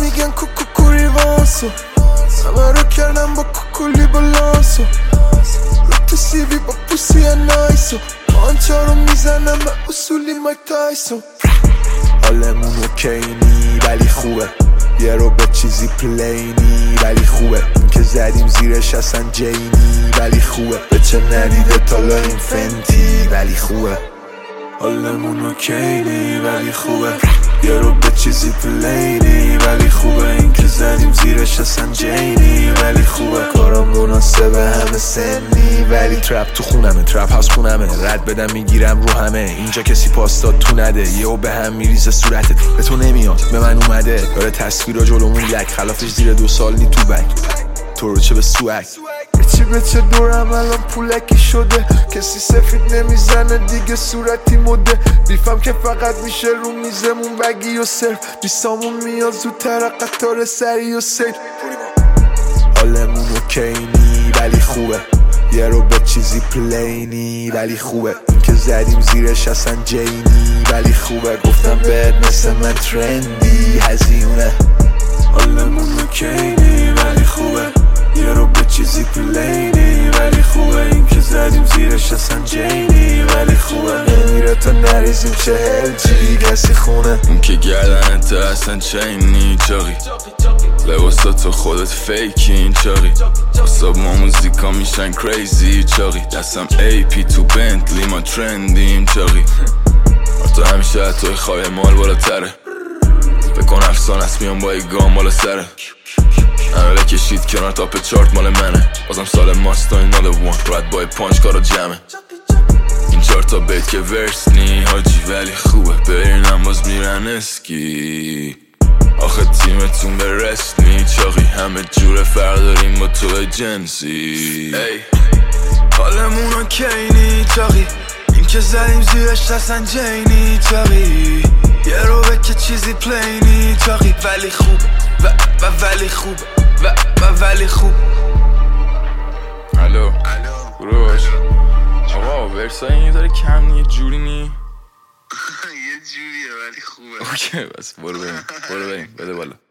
میگن کوکوکوری وانسو، همه رو کردم با کوکولی بالانسو، رو تو سیوی با پوسی نایسو، آنچه رو میزنم به اصولی مایک تایسون. حالمون اوکینی ولی خوبه، یه رو به چیزی پلینی ولی خوبه، این که زدیم زیرش اصلا جینی ولی خوبه، به چه ندیده تالا این فنتی ولی خوبه. حالمون اوکینی ولی خوبه، یه رو به چیزی پلینی ولی خوبه، این که زدیم زیرش اصلا جینی ولی خوبه، کارم مناسبه همه سنی ولی ترپ تو خونمه، ترپ هاوس خونمه، رد بدم میگیرم رو همه، اینجا کسی پاستا تو نده، یهو به هم میریزه صورتت، به تو نمیاد به من اومده، داره تصویرا جلومون یک خلافش زیر 2 سال نی تو بک، تو رو چه به سوک به چه دورم الان پولکی شده، کسی سفید نمیزنه دیگه صورتی مده، بیفم که فقط میشه رو میزمون بگی و صرف، بیسامون میاد زودتر قطار سری و سیل. حالمون اوکینی ولی خوبه، یه رو به چیزی پلینی ولی خوبه، این که زدیم زیرش اصلا جینی ولی خوبه، گفتم بهت مثل من ترندی هزیونه. حالمون اوکینی ولی خوبه، یه رو به چیزی پلینی ولی خوبه، این که زدیم زیرش اصلا جینی ولی خوبه، نمیره تا نریزیم 40 جی کسی خونه، اون که گردنت اصلا چینی چاقی، لباسا تو خودت فیکی این چاقی، اصاب ما موزیکا میشن کریزی چاقی، دستم AP تو بنتلی ما ترندیم چاقی، تو همیشه توی خواهی مال بالاتره، بکن افسان است میان با ای گام بالا سره، عمله کشید کنار تاپ چارت مال منه، بازم سال ماست این ناله وان رد بای پانچ کارا جمعه، این 4 تا بیت که ورس نی حاجی ولی خوبه، برینم باز میرن اسکی، آخه تیمتون به رست نی چاقی، همه جور فرق داریم با تو جنسی. حالمون اوکینی چاقی، این که زدیم زیرش اصلا جینی چاقی، یه رو به که چیزی پلینی چاقی ولی خوب و ولی خوب و ولی خوب. الو بروش آقا ورسای این داره کم نی، یه جوری نی یه جوریه ولی خوبه. اوکی بس برو بریم بده بالا.